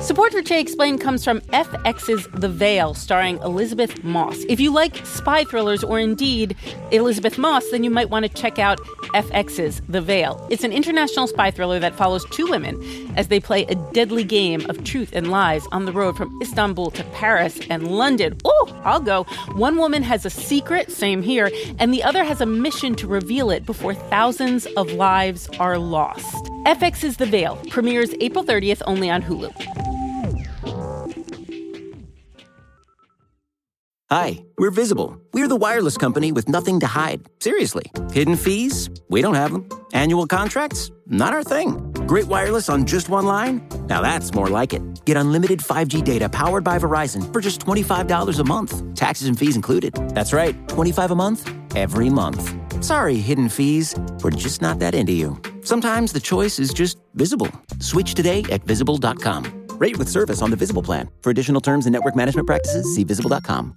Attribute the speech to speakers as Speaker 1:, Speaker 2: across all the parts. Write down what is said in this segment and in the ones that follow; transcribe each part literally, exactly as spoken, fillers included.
Speaker 1: Support for Che Explained comes from F X's The Veil, starring Elizabeth Moss. If you like spy thrillers or indeed Elizabeth Moss, then you might want to check out F X's The Veil. It's an international spy thriller that follows two women as they play a deadly game of truth and lies on the road from Istanbul to Paris and London. Oh, I'll go. One woman has a secret, same here, and the other has a mission to reveal it before thousands of lives are lost. F X's The Veil premieres April thirtieth only on Hulu.
Speaker 2: Hi, we're Visible. We're the wireless company with nothing to hide. Seriously. Hidden fees? We don't have them. Annual contracts? Not our thing. Great wireless on just one line? Now that's more like it. Get unlimited five G data powered by Verizon for just twenty-five dollars a month. Taxes and fees included. That's right, twenty-five dollars a month, every month. Sorry, hidden fees. We're just not that into you. Sometimes the choice is just Visible. Switch today at visible dot com. Rate with service on the Visible plan. For additional terms and network management practices, see visible dot com.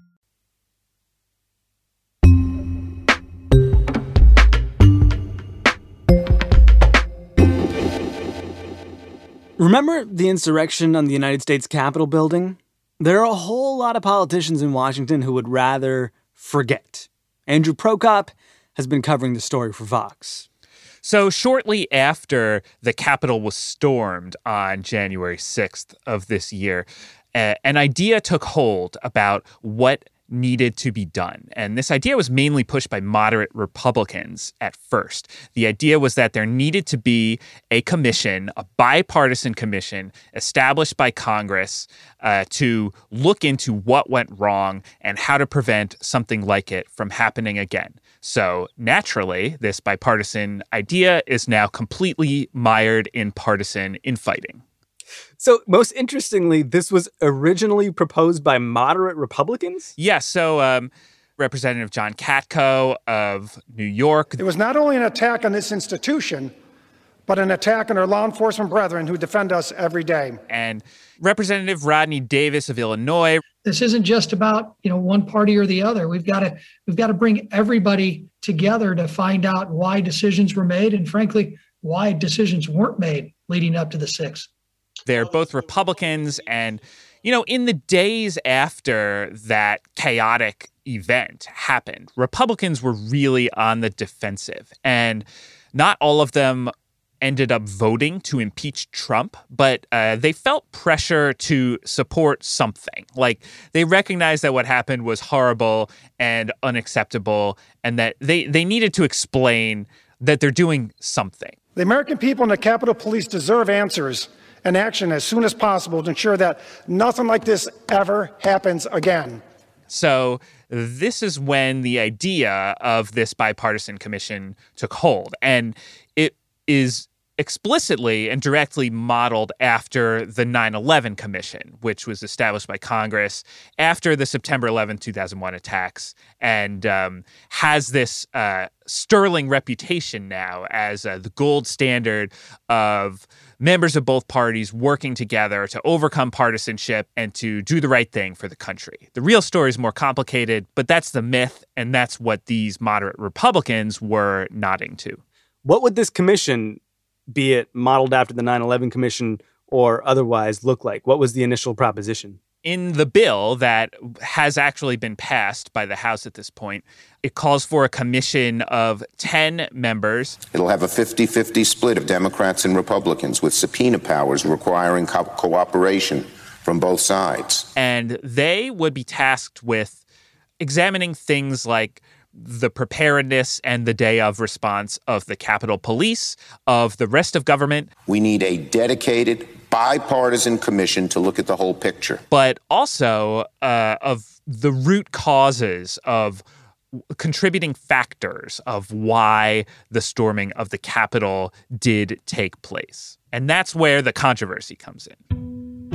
Speaker 3: Remember the insurrection on the United States Capitol building? There are a whole lot of politicians in Washington who would rather forget. Andrew Prokop has been covering the story for Vox.
Speaker 4: So shortly after the Capitol was stormed on January sixth of this year, uh, an idea took hold about what needed to be done. And this idea was mainly pushed by moderate Republicans at first. The idea was that there needed to be a commission, a bipartisan commission established by Congress uh, to look into what went wrong and how to prevent something like it from happening again. So naturally, this bipartisan idea is now completely mired in partisan infighting.
Speaker 3: So most interestingly, this was originally proposed by moderate Republicans?
Speaker 4: Yes. Yeah, so um, Representative John Katko of New York.
Speaker 5: It was not only an attack on this institution, but an attack on our law enforcement brethren who defend us every day.
Speaker 4: And Representative Rodney Davis of Illinois.
Speaker 6: This isn't just about, you know, one party or the other. We've got to we've got to bring everybody together to find out why decisions were made and, frankly, why decisions weren't made leading up to the sixth.
Speaker 4: They're both Republicans. And, you know, in the days after that chaotic event happened, Republicans were really on the defensive. And not all of them ended up voting to impeach Trump, but uh, they felt pressure to support something. Like, they recognized that what happened was horrible and unacceptable, and that they, they needed to explain that they're doing something.
Speaker 5: The American people and the Capitol Police deserve answers and action as soon as possible to ensure that nothing like this ever happens again.
Speaker 4: So this is when the idea of this bipartisan commission took hold. And it is explicitly and directly modeled after the nine eleven Commission, which was established by Congress after the September eleventh, two thousand one attacks, and um, has this uh, sterling reputation now as uh, the gold standard of members of both parties working together to overcome partisanship and to do the right thing for the country. The real story is more complicated, but that's the myth, and that's what these moderate Republicans were nodding to.
Speaker 3: What would this commission, be it modeled after the nine eleven Commission or otherwise, look like? What was the initial proposition?
Speaker 4: In the bill that has actually been passed by the House at this point, it calls for a commission of ten members.
Speaker 7: It'll have a fifty-fifty split of Democrats and Republicans with subpoena powers requiring co- cooperation from both sides.
Speaker 4: And they would be tasked with examining things like the preparedness and the day of response of the Capitol Police, of the rest of government.
Speaker 7: We need a dedicated bipartisan commission to look at the whole picture.
Speaker 4: But also uh, of the root causes of contributing factors of why the storming of the Capitol did take place. And that's where the controversy comes in.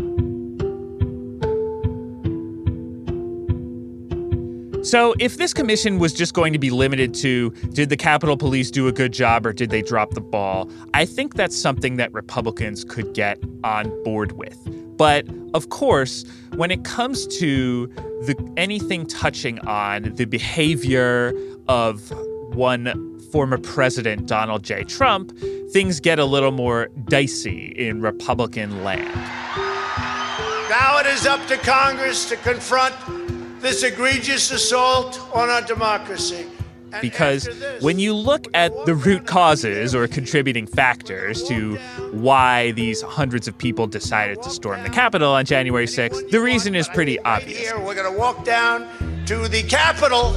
Speaker 4: So if this commission was just going to be limited to, did the Capitol Police do a good job or did they drop the ball, I think that's something that Republicans could get on board with. But of course, when it comes to the anything touching on the behavior of one former president, Donald J. Trump, things get a little more dicey in Republican land.
Speaker 8: Now it is up to Congress to confront this egregious assault on our democracy. And
Speaker 4: because when you look at the root causes or contributing factors to why these hundreds of people decided to storm the Capitol on January sixth, the reason is pretty obvious.
Speaker 8: Here, we're going to walk down to the Capitol,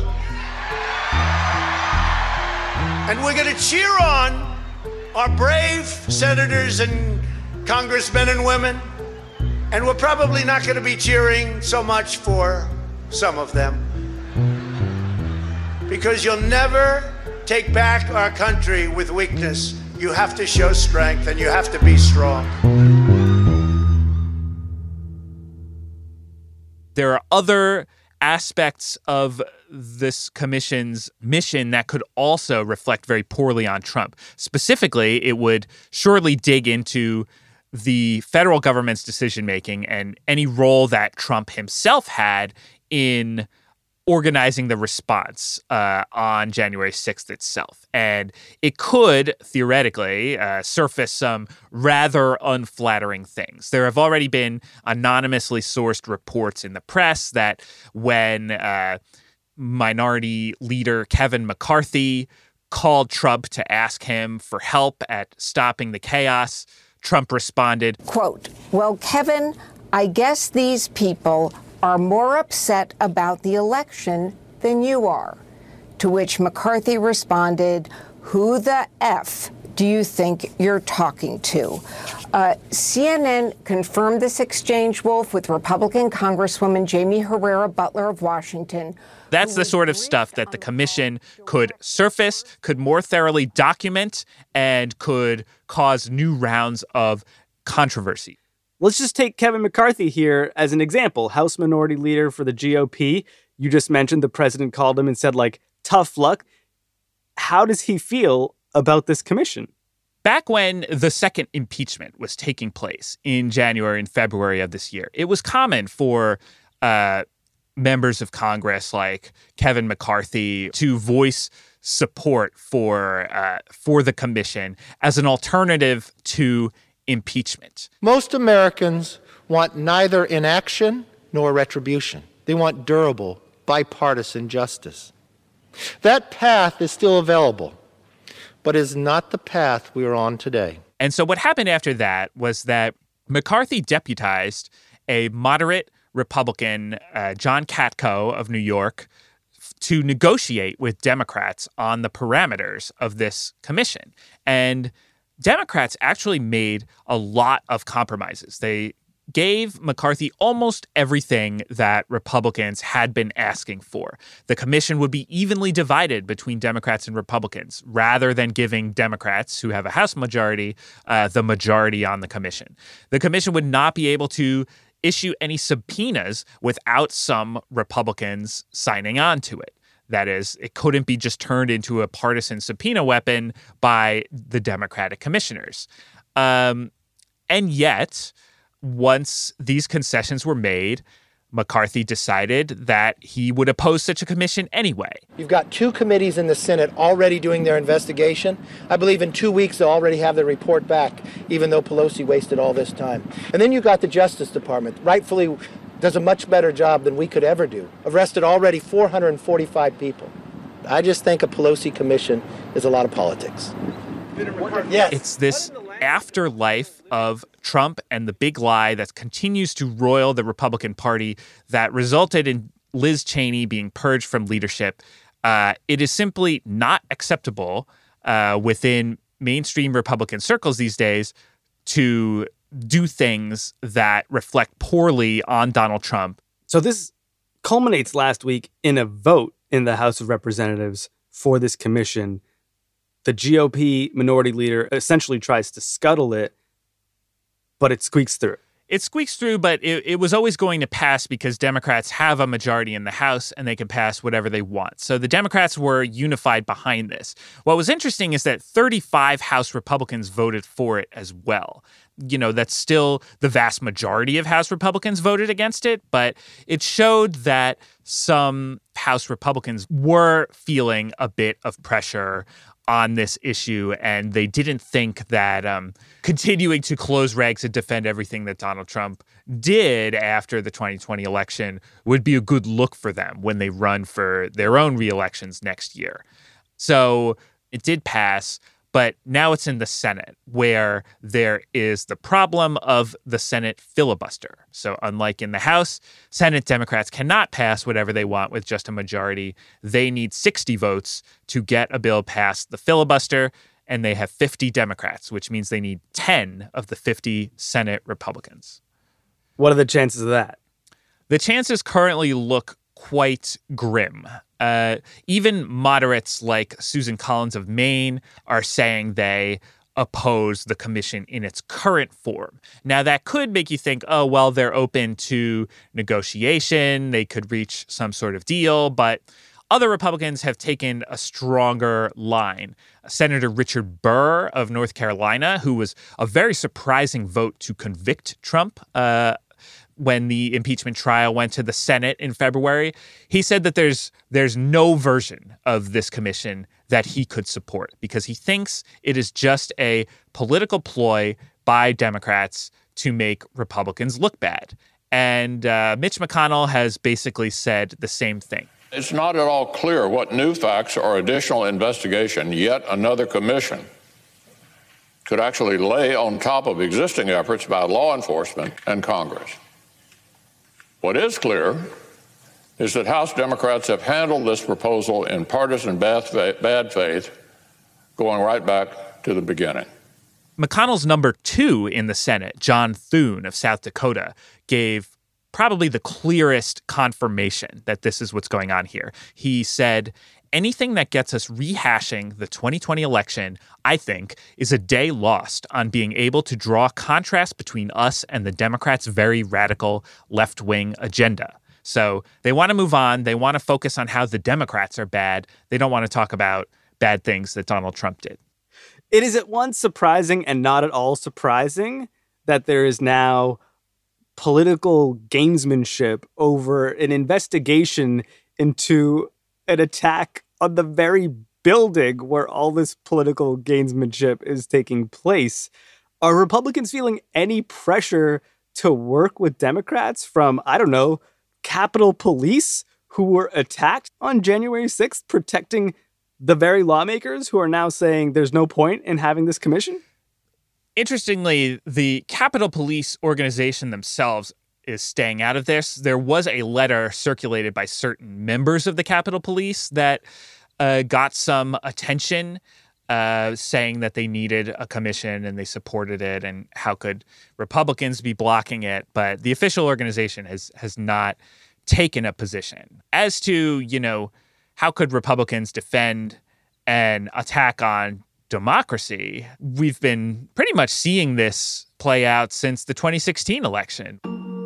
Speaker 8: and we're going to cheer on our brave senators and congressmen and women, and we're probably not going to be cheering so much for some of them, because you'll never take back our country with weakness. You have to show strength, and you have to be strong.
Speaker 4: There are other aspects of this commission's mission that could also reflect very poorly on Trump. Specifically, it would surely dig into the federal government's decision-making and any role that Trump himself had in organizing the response uh, on January sixth itself. And it could, theoretically, uh, surface some rather unflattering things. There have already been anonymously sourced reports in the press that when uh, Minority Leader Kevin McCarthy called Trump to ask him for help at stopping the chaos, Trump responded,
Speaker 9: quote, "Well, Kevin, I guess these people are more upset about the election than you are." To which McCarthy responded, "Who the F do you think you're talking to?" Uh, C N N confirmed this exchange, Wolf, with Republican Congresswoman Jamie Herrera Butler of Washington.
Speaker 4: That's the sort of stuff that the commission could surface, could more thoroughly document, and could cause new rounds of controversy.
Speaker 3: Let's just take Kevin McCarthy here as an example. House Minority Leader for the G O P. You just mentioned the president called him and said, like, tough luck. How does he feel about this commission?
Speaker 4: Back when the second impeachment was taking place in January and February of this year, it was common for uh, members of Congress like Kevin McCarthy to voice support for uh, for the commission as an alternative to impeachment.
Speaker 10: Most Americans want neither inaction nor retribution. They want durable, bipartisan justice. That path is still available, but is not the path we are on today.
Speaker 4: And so what happened after that was that McCarthy deputized a moderate Republican, uh, John Katko of New York, f- to negotiate with Democrats on the parameters of this commission. And Democrats actually made a lot of compromises. They gave McCarthy almost everything that Republicans had been asking for. The commission would be evenly divided between Democrats and Republicans, rather than giving Democrats, who have a House majority, uh, the majority on the commission. The commission would not be able to issue any subpoenas without some Republicans signing on to it. That is, it couldn't be just turned into a partisan subpoena weapon by the Democratic commissioners. Um, and yet, once these concessions were made, McCarthy decided that he would oppose such a commission anyway.
Speaker 10: You've got two committees in the Senate already doing their investigation. I believe in two weeks they'll already have their report back, even though Pelosi wasted all this time. And then you've got the Justice Department, rightfully does a much better job than we could ever do. Arrested already four hundred forty-five people. I just think a Pelosi commission is a lot of politics. Yes.
Speaker 4: It's this afterlife of Trump and the big lie that continues to roil the Republican Party that resulted in Liz Cheney being purged from leadership. Uh, it is simply not acceptable uh, within mainstream Republican circles these days to do things that reflect poorly on Donald Trump.
Speaker 3: So this culminates last week in a vote in the House of Representatives for this commission. The G O P minority leader essentially tries to scuttle it, but it squeaks through.
Speaker 4: It squeaks through, but it, it was always going to pass because Democrats have a majority in the House and they can pass whatever they want. So the Democrats were unified behind this. What was interesting is that thirty-five House Republicans voted for it as well. You know, that's still the vast majority of House Republicans voted against it, but it showed that some House Republicans were feeling a bit of pressure on this issue, and they didn't think that um, continuing to close ranks and defend everything that Donald Trump did after the twenty twenty election would be a good look for them when they run for their own re-elections next year. So it did pass, but now it's in the Senate, where there is the problem of the Senate filibuster. So unlike in the House, Senate Democrats cannot pass whatever they want with just a majority. They need sixty votes to get a bill past the filibuster, and they have fifty Democrats, which means they need ten of the fifty Senate Republicans.
Speaker 3: What are the chances of that?
Speaker 4: The chances currently look quite grim. Uh, even moderates like Susan Collins of Maine are saying they oppose the commission in its current form. Now, that could make you think, oh, well, they're open to negotiation. They could reach some sort of deal. But other Republicans have taken a stronger line. Senator Richard Burr of North Carolina, who was a very surprising vote to convict Trump uh, when the impeachment trial went to the Senate in February, he said that there's there's no version of this commission that he could support because he thinks it is just a political ploy by Democrats to make Republicans look bad. And uh, Mitch McConnell has basically said the same thing.
Speaker 11: It's not at all clear what new facts or additional investigation yet another commission could actually lay on top of existing efforts by law enforcement and Congress. What is clear is that House Democrats have handled this proposal in partisan bad faith, going right back to the beginning.
Speaker 4: McConnell's number two in the Senate, John Thune of South Dakota, gave probably the clearest confirmation that this is what's going on here. He said, anything that gets us rehashing the twenty twenty election, I think, is a day lost on being able to draw contrast between us and the Democrats' very radical left-wing agenda. So they want to move on. They want to focus on how the Democrats are bad. They don't want to talk about bad things that Donald Trump did.
Speaker 3: It is at once surprising and not at all surprising that there is now political gamesmanship over an investigation into an attack on the very building where all this political gamesmanship is taking place. Are Republicans feeling any pressure to work with Democrats from, I don't know, Capitol Police who were attacked on January sixth, protecting the very lawmakers who are now saying there's no point in having this commission?
Speaker 4: Interestingly, the Capitol Police organization themselves is staying out of this. There was a letter circulated by certain members of the Capitol Police that uh, got some attention, uh, saying that they needed a commission and they supported it, and how could Republicans be blocking it? But the official organization has has not taken a position. As to, you know, how could Republicans defend an attack on democracy, we've been pretty much seeing this play out since the twenty sixteen election.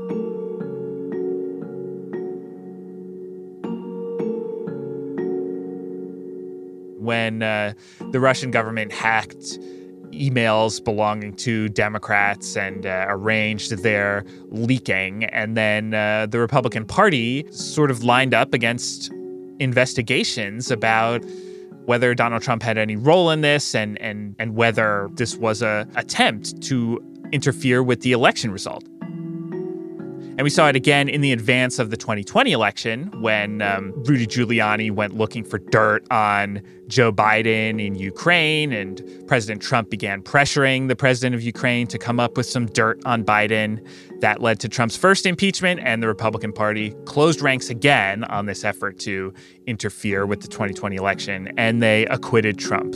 Speaker 4: When uh, the Russian government hacked emails belonging to Democrats and uh, arranged their leaking, and then uh, the Republican Party sort of lined up against investigations about whether Donald Trump had any role in this and and and whether this was a attempt to interfere with the election result. And we saw it again in the advance of the twenty twenty election when um, Rudy Giuliani went looking for dirt on Joe Biden in Ukraine, and President Trump began pressuring the president of Ukraine to come up with some dirt on Biden. That led to Trump's first impeachment, and the Republican Party closed ranks again on this effort to interfere with the twenty twenty election, and they acquitted Trump.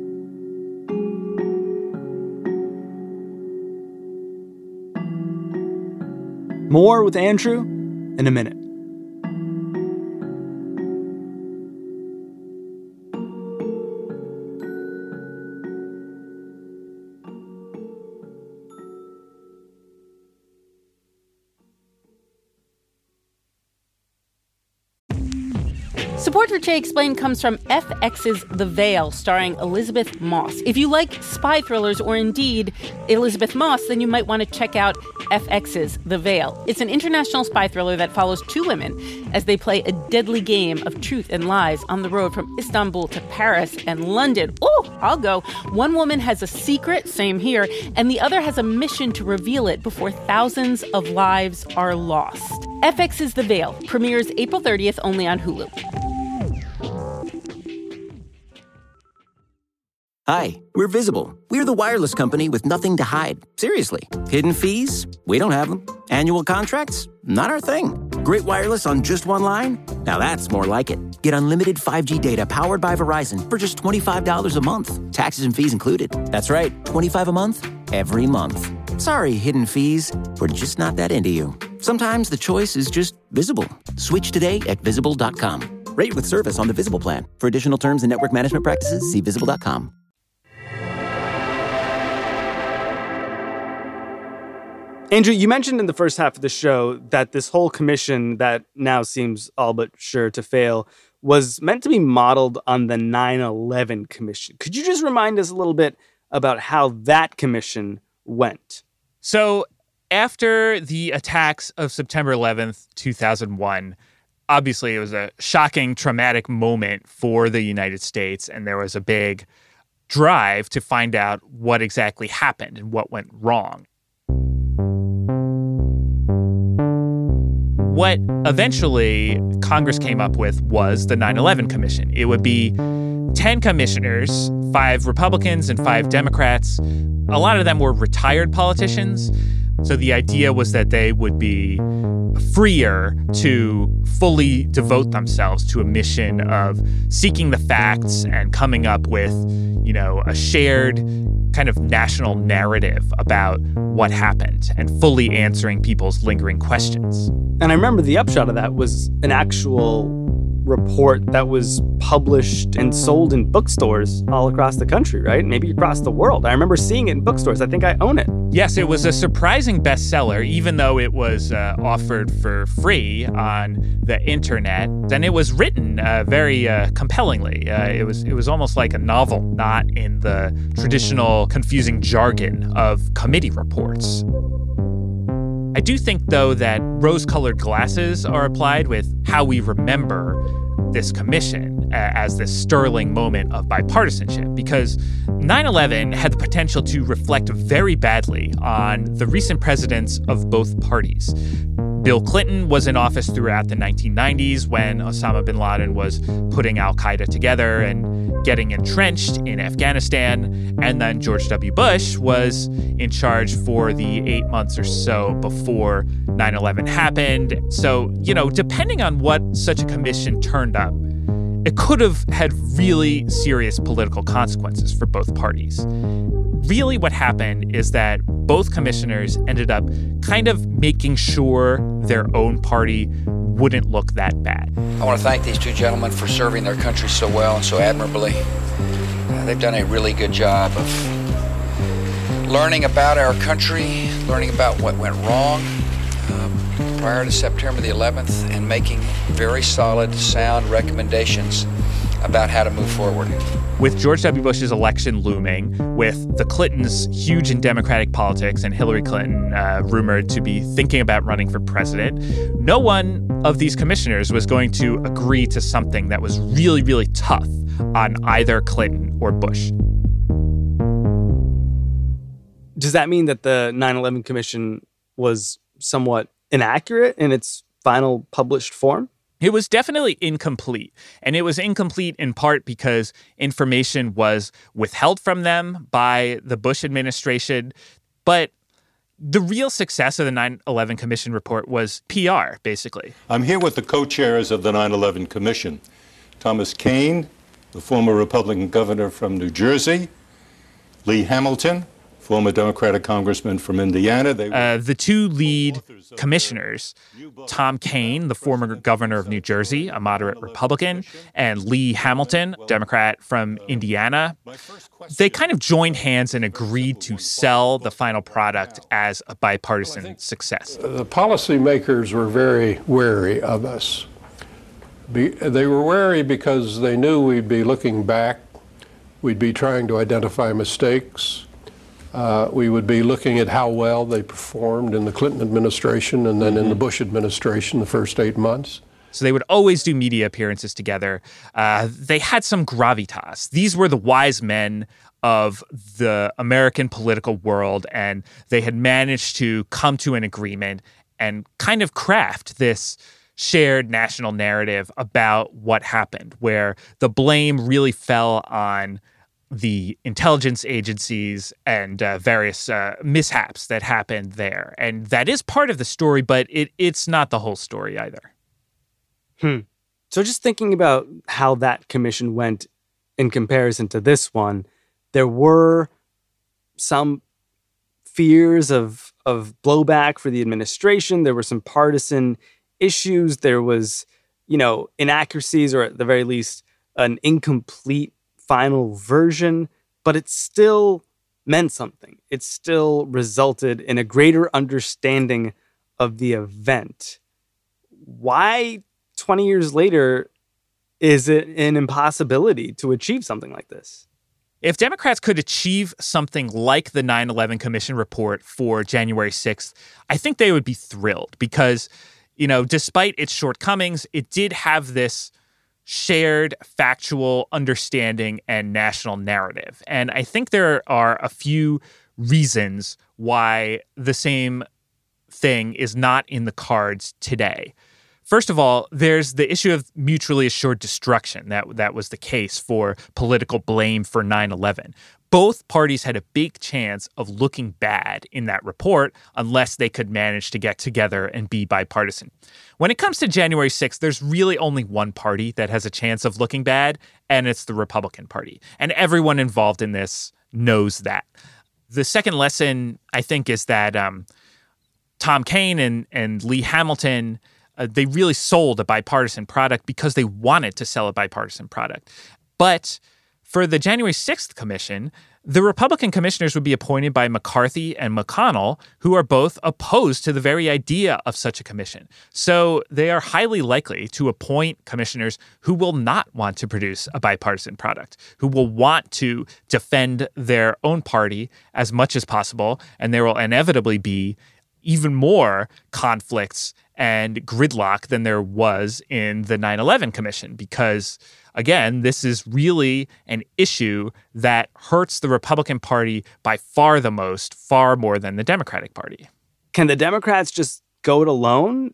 Speaker 3: More with Andrew in a minute.
Speaker 1: Support for Che Explained comes from F X's The Veil, starring Elizabeth Moss. If you like spy thrillers or indeed Elizabeth Moss, then you might want to check out F X's The Veil. It's an international spy thriller that follows two women as they play a deadly game of truth and lies on the road from Istanbul to Paris and London. Oh, I'll go. One woman has a secret, same here, and the other has a mission to reveal it before thousands of lives are lost. F X's The Veil premieres April thirtieth only on Hulu.
Speaker 2: Hi, we're Visible. We're the wireless company with nothing to hide. Seriously. Hidden fees? We don't have them. Annual contracts? Not our thing. Great wireless on just one line? Now that's more like it. Get unlimited five G data powered by Verizon for just twenty-five dollars a month. Taxes and fees included. That's right, twenty-five dollars a month, every month. Sorry, hidden fees. We're just not that into you. Sometimes the choice is just Visible. Switch today at visible dot com. Rate with service on the Visible plan. For additional terms and network management practices, see visible dot com.
Speaker 3: Andrew, you mentioned in the first half of the show that this whole commission that now seems all but sure to fail was meant to be modeled on the nine eleven Commission. Could you just remind us a little bit about how that commission went?
Speaker 4: So after the attacks of September eleventh, two thousand one, obviously it was a shocking, traumatic moment for the United States, and there was a big drive to find out what exactly happened and what went wrong. What eventually Congress came up with was the nine eleven Commission. It would be ten commissioners, five Republicans and five Democrats. A lot of them were retired politicians. So the idea was that they would be freer to fully devote themselves to a mission of seeking the facts and coming up with, you know, a shared kind of national narrative about what happened and fully answering people's lingering questions.
Speaker 3: And I remember the upshot of that was an actual report that was published and sold in bookstores all across the country, right? Maybe across the world. I remember seeing it in bookstores. I think I own it.
Speaker 4: Yes, it was a surprising bestseller, even though it was uh, offered for free on the internet. And it was written uh, very uh, compellingly. Uh, it was it was almost like a novel, not in the traditional confusing jargon of committee reports. I do think, though, that rose-colored glasses are applied with how we remember this commission uh, as this sterling moment of bipartisanship, because nine eleven had the potential to reflect very badly on the recent presidents of both parties. Bill Clinton was in office throughout the nineteen nineties when Osama bin Laden was putting al-Qaeda together and getting entrenched in Afghanistan. And then George W. Bush was in charge for the eight months or so before nine eleven happened. So, you know, depending on what such a commission turned up, it could have had really serious political consequences for both parties. Really what happened is that both commissioners ended up kind of making sure their own party wouldn't look that bad.
Speaker 12: I want to thank these two gentlemen for serving their country so well and so admirably. Uh, they've done a really good job of learning about our country, learning about what went wrong um, prior to September the eleventh, and making very solid, sound recommendations about how to move forward.
Speaker 4: With George W. Bush's election looming, with the Clintons huge in Democratic politics and Hillary Clinton uh, rumored to be thinking about running for president, no one of these commissioners was going to agree to something that was really, really tough on either Clinton or Bush.
Speaker 3: Does that mean that the nine eleven Commission was somewhat inaccurate in its final published form?
Speaker 4: It was definitely incomplete, and it was incomplete in part because information was withheld from them by the Bush administration. But the real success of the nine eleven Commission report was P R, basically.
Speaker 13: I'm here with the co-chairs of the nine eleven Commission, Thomas Kean, the former Republican governor from New Jersey, Lee Hamilton, former Democratic congressman from Indiana. They
Speaker 4: uh, the two lead commissioners, Tom Kean, the former governor of New Jersey, a moderate Republican, and Lee Hamilton, Democrat from Indiana, they kind of joined hands and agreed to sell the final product as a bipartisan success.
Speaker 14: The policymakers were very wary of us. Be, they were wary because they knew we'd be looking back. We'd be trying to identify mistakes. Uh, we would be looking at how well they performed in the Clinton administration and then mm-hmm. in the Bush administration the first eight months.
Speaker 4: So they would always do media appearances together. Uh, they had some gravitas. These were the wise men of the American political world, and they had managed to come to an agreement and kind of craft this shared national narrative about what happened, where the blame really fell on the intelligence agencies and uh, various uh, mishaps that happened there. And that is part of the story, but it it's not the whole story either.
Speaker 3: Hmm. So just thinking about how that commission went in comparison to this one, there were some fears of, of blowback for the administration. There were some partisan issues. There was, you know, inaccuracies, or at the very least, an incomplete final version, but it still meant something. It still resulted in a greater understanding of the event. Why, twenty years later, is it an impossibility to achieve something like this?
Speaker 4: If Democrats could achieve something like the nine eleven Commission report for January sixth, I think they would be thrilled because, you know, despite its shortcomings, it did have this shared factual understanding and national narrative. And I think there are a few reasons why the same thing is not in the cards today. First of all, there's the issue of mutually assured destruction. That, that was the case for political blame for nine eleven. Both parties had a big chance of looking bad in that report unless they could manage to get together and be bipartisan. When it comes to January sixth, there's really only one party that has a chance of looking bad, and it's the Republican Party. And everyone involved in this knows that. The second lesson, I think, is that um, Tom Kean and, and Lee Hamilton, uh, they really sold a bipartisan product because they wanted to sell a bipartisan product. But for the January sixth commission, the Republican commissioners would be appointed by McCarthy and McConnell, who are both opposed to the very idea of such a commission. So they are highly likely to appoint commissioners who will not want to produce a bipartisan product, who will want to defend their own party as much as possible, and there will inevitably be even more conflicts and gridlock than there was in the nine eleven Commission because, again, this is really an issue that hurts the Republican Party by far the most, far more than the Democratic Party.
Speaker 3: Can the Democrats just go it alone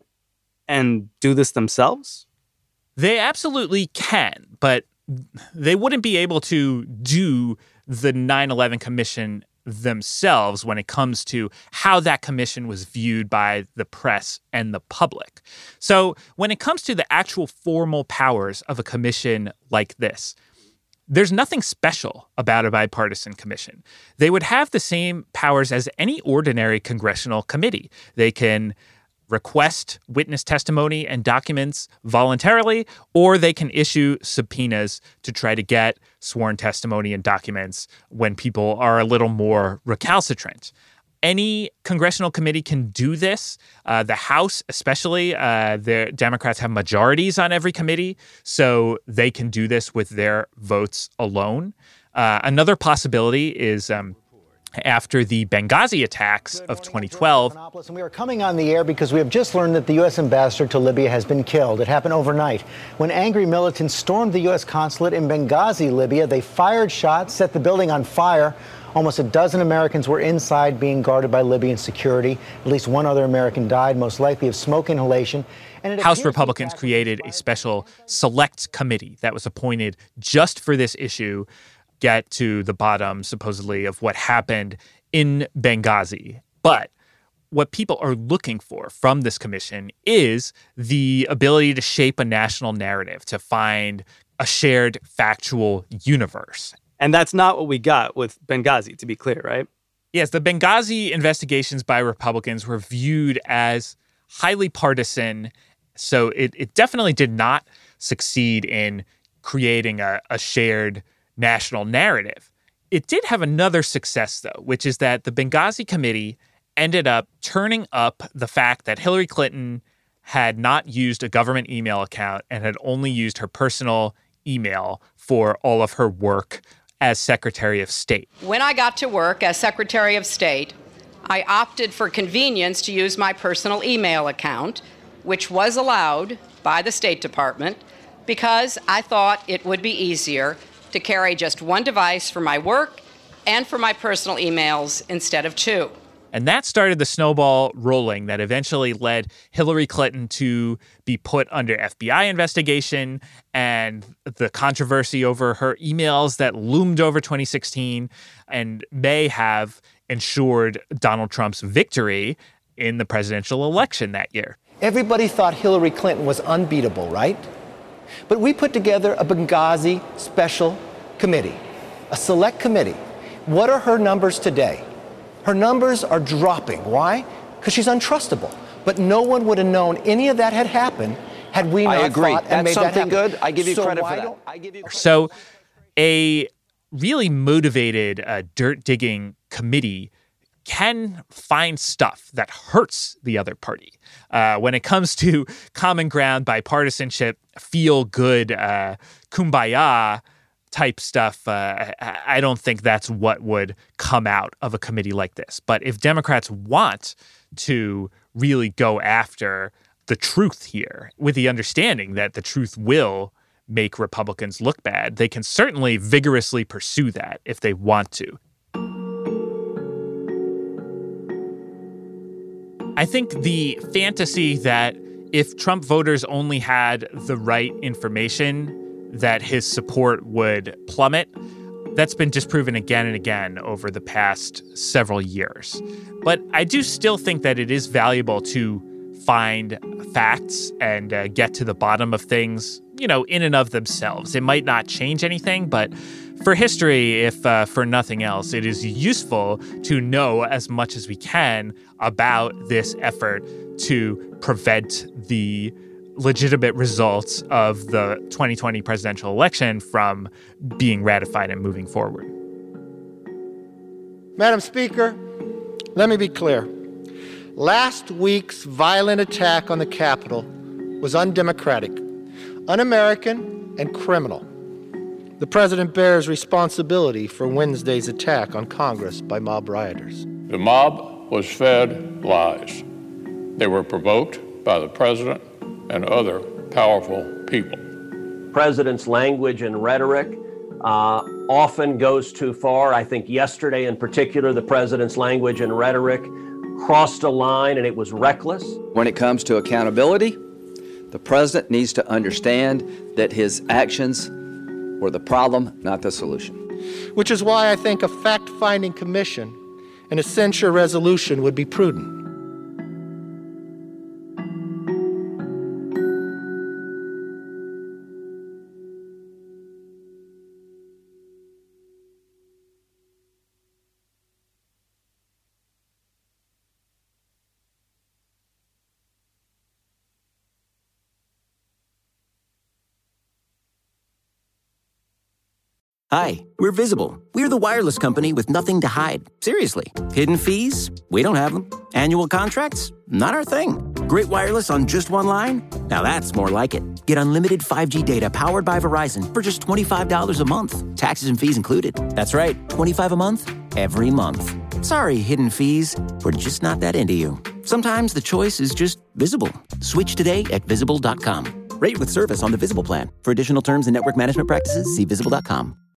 Speaker 3: and do this themselves?
Speaker 4: They absolutely can, but they wouldn't be able to do the nine eleven Commission themselves when it comes to how that commission was viewed by the press and the public. So when it comes to the actual formal powers of a commission like this, there's nothing special about a bipartisan commission. They would have the same powers as any ordinary congressional committee. They can request witness testimony and documents voluntarily, or they can issue subpoenas to try to get sworn testimony and documents when people are a little more recalcitrant. Any congressional committee can do this. Uh, the House, especially, uh, the Democrats have majorities on every committee, so they can do this with their votes alone. Uh, another possibility is um, after the Benghazi attacks of twenty twelve.
Speaker 15: And we are coming on the air because we have just learned that the U S ambassador to Libya has been killed. It happened overnight. When angry militants stormed the U S consulate in Benghazi, Libya, they fired shots, set the building on fire. Almost a dozen Americans were inside being guarded by Libyan security. At least one other American died, most likely of smoke inhalation. And
Speaker 4: House Republicans created a special select committee that was appointed just for this issue, get to the bottom, supposedly, of what happened in Benghazi. But what people are looking for from this commission is the ability to shape a national narrative, to find a shared factual universe.
Speaker 3: And that's not what we got with Benghazi, to be clear, right?
Speaker 4: Yes, the Benghazi investigations by Republicans were viewed as highly partisan, so it, it definitely did not succeed in creating a, a shared national narrative. It did have another success, though, which is that the Benghazi committee ended up turning up the fact that Hillary Clinton had not used a government email account and had only used her personal email for all of her work as Secretary of State.
Speaker 16: When I got to work as Secretary of State, I opted for convenience to use my personal email account, which was allowed by the State Department, because I thought it would be easier to carry just one device for my work and for my personal emails instead of two.
Speaker 4: And that started the snowball rolling that eventually led Hillary Clinton to be put under F B I investigation, and the controversy over her emails that loomed over twenty sixteen and may have ensured Donald Trump's victory in the presidential election that year.
Speaker 10: Everybody thought Hillary Clinton was unbeatable, right? But we put together a Benghazi special committee, a select committee. What are her numbers today? Her numbers are dropping. Why? Because she's untrustable. But no one would have known any of that had happened had we not
Speaker 17: I agree.
Speaker 10: thought and
Speaker 17: That's
Speaker 10: made that
Speaker 17: something
Speaker 10: happen.
Speaker 17: good. I give you
Speaker 10: so
Speaker 17: credit
Speaker 10: why
Speaker 17: for that.
Speaker 10: don't I give you credit
Speaker 4: So a really motivated uh, dirt-digging committee can find stuff that hurts the other party. Uh, when it comes to common ground, bipartisanship, feel-good, uh, kumbaya type stuff, uh, I don't think that's what would come out of a committee like this. But if Democrats want to really go after the truth here, with the understanding that the truth will make Republicans look bad, they can certainly vigorously pursue that if they want to. I think the fantasy that if Trump voters only had the right information, that his support would plummet, that's been disproven again and again over the past several years. But I do still think that it is valuable to find facts and uh, get to the bottom of things, you know, in and of themselves. It might not change anything, but for history, if uh, for nothing else, it is useful to know as much as we can about this effort to prevent the legitimate results of the twenty twenty presidential election from being ratified and moving forward.
Speaker 10: Madam Speaker, let me be clear. Last week's violent attack on the Capitol was undemocratic, un-American, and criminal. The president bears responsibility for Wednesday's attack on Congress by mob rioters.
Speaker 11: The mob was fed lies. They were provoked by the president and other powerful people.
Speaker 18: President's language and rhetoric uh, often goes too far. I think yesterday in particular, the president's language and rhetoric crossed a line and it was reckless.
Speaker 17: When it comes to accountability, the president needs to understand that his actions were the problem, not the solution.
Speaker 10: Which is why I think a fact-finding commission and a censure resolution would be prudent.
Speaker 2: Hi, we're Visible. We're the wireless company with nothing to hide. Seriously. Hidden fees? We don't have them. Annual contracts? Not our thing. Great wireless on just one line? Now that's more like it. Get unlimited five G data powered by Verizon for just twenty-five dollars a month. Taxes and fees included. That's right, twenty-five dollars a month, every month. Sorry, hidden fees. We're just not that into you. Sometimes the choice is just Visible. Switch today at visible dot com. Rate with service on the Visible plan. For additional terms and network management practices, see visible dot com.